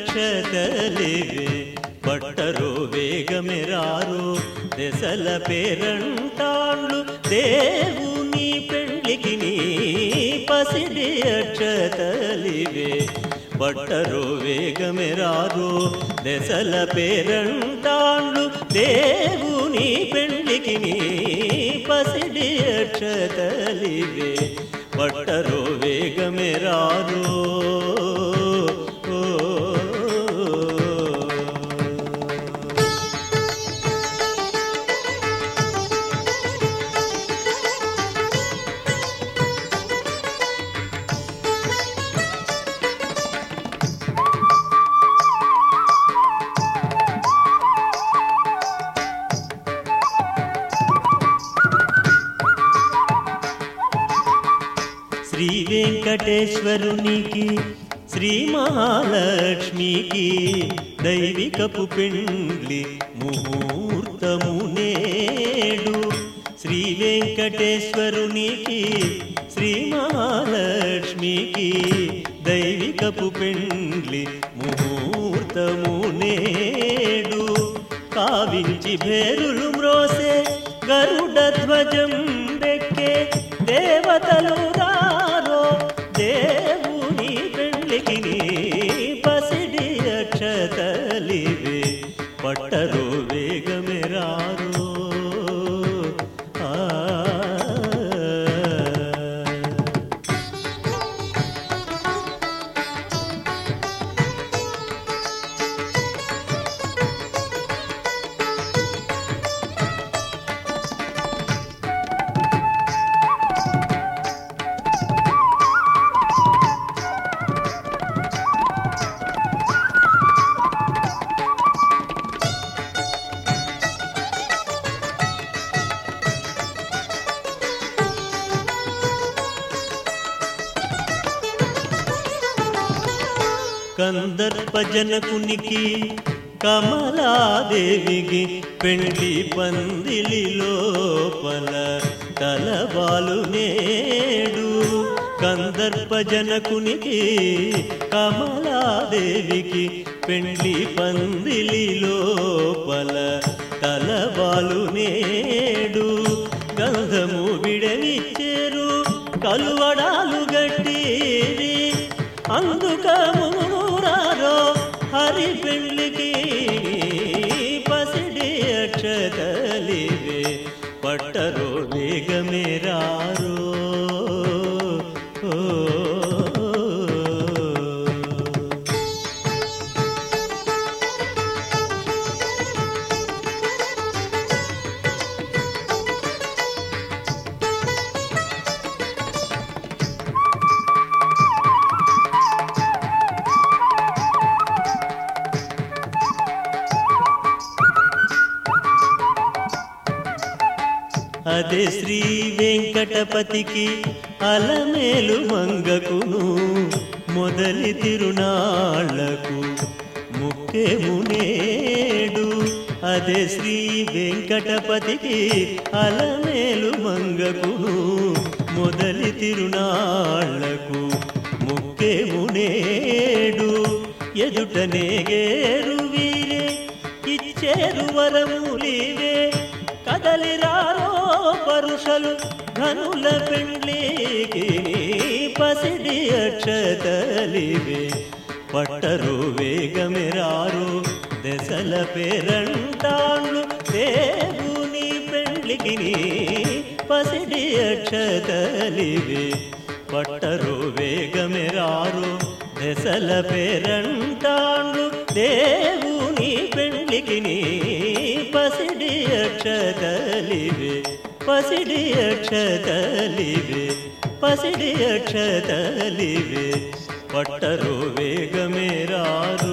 అక్షతలివే పట్టరో వేగమెరారో దశల పేరంటాళ్ళు దేవుని పెండ్లికి నీ పసిడి అక్షతలివే పట్టరో వేగమెరారో దశల పేరంటాళ్ళు దేవుని పెండ్లికి నీ పసిడి అక్షతలివే పట్టరో వేగమెరారో శ్రీ వెంకటేశ్వరునికి శ్రీ మహాలక్ష్మికి దైవికపు పెండ్లి ముహూర్తము నేడు శ్రీ వెంకటేశ్వరునికి శ్రీ మహాలక్ష్మికి దైవికపు పెండ్లి ముహూర్తము నేడు కావించి భేరులు మ్రోసే గరుడ ధ్వజం దెక్కే దేవతలు రారో దేవుని పెండ్లికి నీ పసిడి అక్షతలివే పట్టరో వేగమెరారో కందర్ప జనకునికి కమలాదేవికి పెండ్లి పందిలి లోపల తలవాలు నేడు కందర్ప జనకునికి కమలాదేవికి పెండ్లి పందిలి లోపల తలవాలు నేడు గంధము విడనిచ్చేరు కలువడాలు గట్టిరి అందుకమురారో హరి పెండ్లికి పసిడి అక్షతలివే పట్టరో వేగమెరారో అదే శ్రీ వెంకటపతికి అలమేలు మంగకును మొదలి తిరునాళ్లకు ముఖ్యము నేడు అదే శ్రీ వెంకటపతికి అలమేలు మంగకును మొదలి తిరునాళ్లకు ముఖ్యము నేడు ఎదుటనే గేరు వీరే ఇచ్చేరు వరములివే కదలిరారో పరుషలు ధనుల పెండ్లికి పసిడి అక్షతలివే పట్టరో వేగమెరారో దశల పేరంటాళ్ళు దేవుని పెండ్లికి పసిడి అక్షతలివే పట్టరో వేగమెరారో దశల పేరంటాళ్ళు దేవుని పెండ్లికి పసిడి అక్షతలివే పసిడి అక్షతలివే పసిడి అక్షతలివే పట్టరో వేగమెరారో